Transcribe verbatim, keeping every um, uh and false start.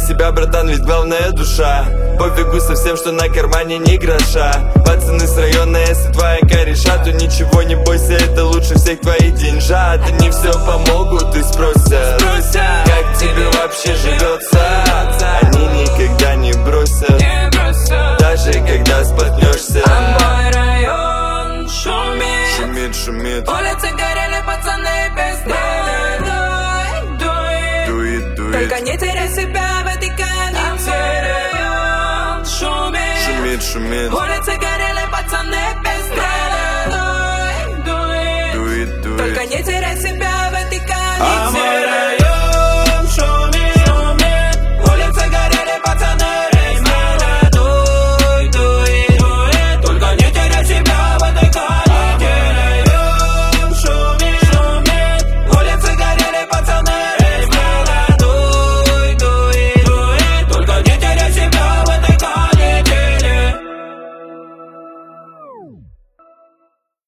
себя, братан, ведь главная душа. Пофигу совсем, что на кармане ни гроша. Пацаны с района, если твоя кореша, то ничего не бойся, это лучше всех твоих деньжат. Они все помогут и спросят, как тебе вообще живется. Они никогда не бросят, даже когда споткнешься. А мой район шумит, Шумит, шумит, улицы горели, пацаны без дела. Дует, дует, дует, только не теряй себя в этой канителе. Шумит, шумит, шумит, улицы горели, пацаны